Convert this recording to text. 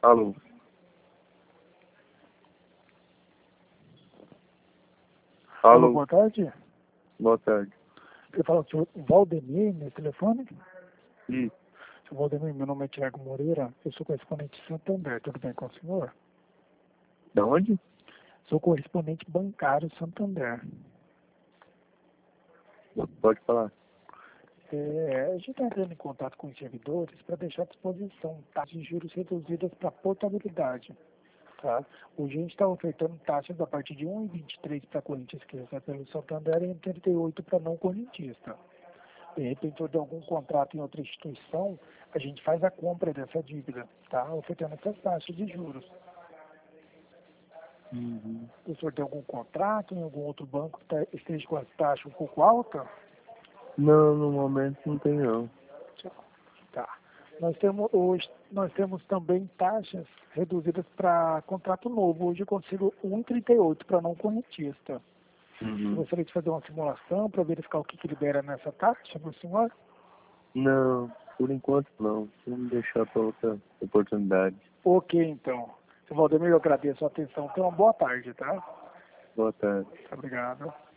Alô. Alô, Alô. boa tarde. Boa tarde. Eu falo com o senhor Valdemir nesse telefone. Isso. Senhor Valdemir, meu nome é Tiago Moreira, eu sou correspondente de Santander, tudo bem com o senhor? Da onde? Sou correspondente bancário Santander. Pode falar. A gente está entrando em contato com os servidores para deixar à disposição taxas de juros reduzidas para portabilidade. Tá? Hoje a gente está ofertando taxas a partir de 1,23 para correntista que recebe pelo Santander e 1,38 para não correntista. De repente, ou de algum contrato em outra instituição, a gente faz a compra dessa dívida, tá? Ofertando essas taxas de juros. Uhum. O senhor tem algum contrato em algum outro banco que esteja com as taxas um pouco altas? Não, no momento não tem não. Tá. Nós temos também taxas reduzidas para contrato novo. Hoje eu consigo 1,38 para não correntista. Eu Uhum. gostaria de fazer uma simulação para verificar o que libera nessa taxa para o senhor. Não, por enquanto não. Vamos deixar para outra oportunidade. Ok, então. Seu Valdemir, eu agradeço a atenção. Tenha uma boa tarde, tá? Boa tarde. Obrigado.